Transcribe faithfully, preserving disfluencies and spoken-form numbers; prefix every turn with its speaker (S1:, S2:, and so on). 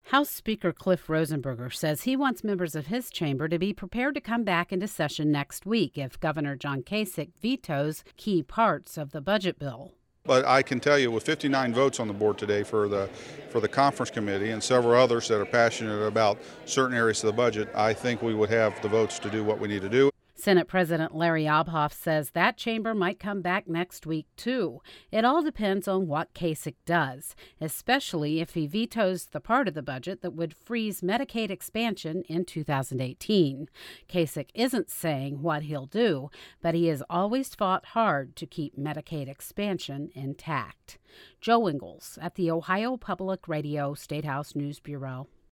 S1: House Speaker Cliff Rosenberger says he wants members of his chamber to be prepared to come back into session next week if Governor John Kasich vetoes key parts of the budget bill.
S2: But I can tell you, with fifty-nine votes on the board today for the for the conference committee and several others that are passionate about certain areas of the budget, I think we would have the votes to do what we need to do.
S1: Senate President Larry Obhoff says that chamber might come back next week, too. It all depends on what Kasich does, especially if he vetoes the part of the budget that would freeze Medicaid expansion in two thousand eighteen. Kasich isn't saying what he'll do, but he has always fought hard to keep Medicaid expansion intact. Joe Ingles at the Ohio Public Radio Statehouse News Bureau.